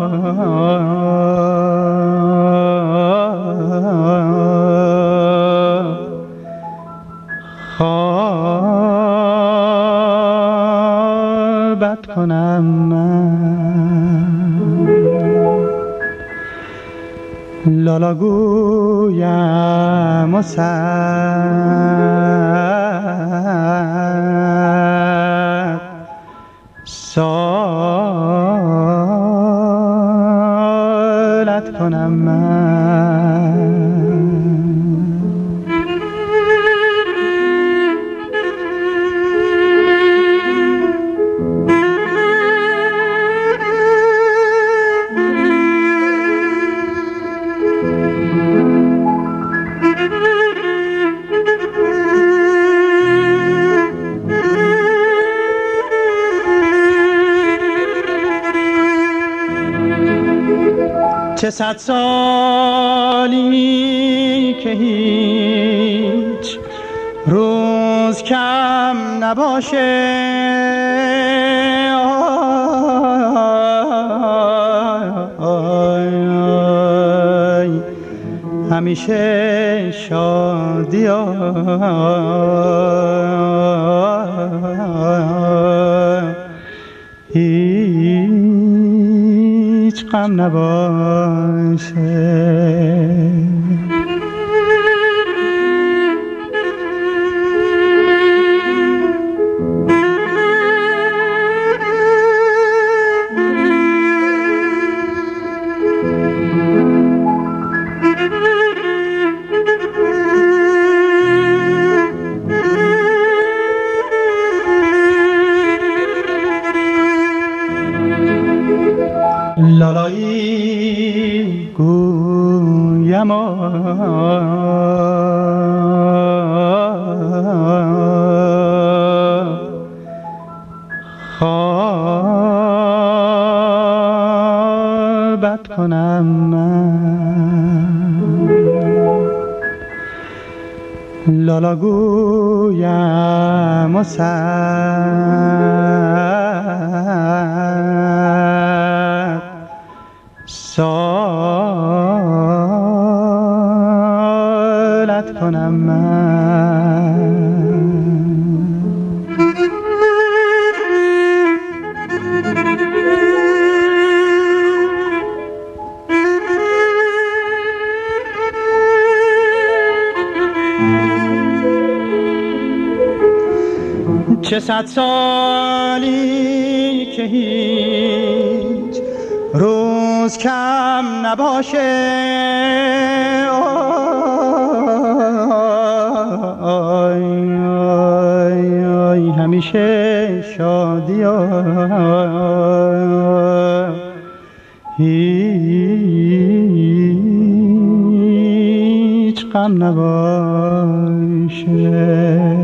خوابت کنم من، لالا گویم و سالت کنم من. چه 100 سالی که هیچ روز کم نباشه، همیشه شادی هیچ غم نباشه. لالایی گویم و خوابت کنم من، لالا گویم و سالت کنم من. چه 100 سالی که هیچ روز کم نباشه، همیشه شادی هیچ غم نباشه.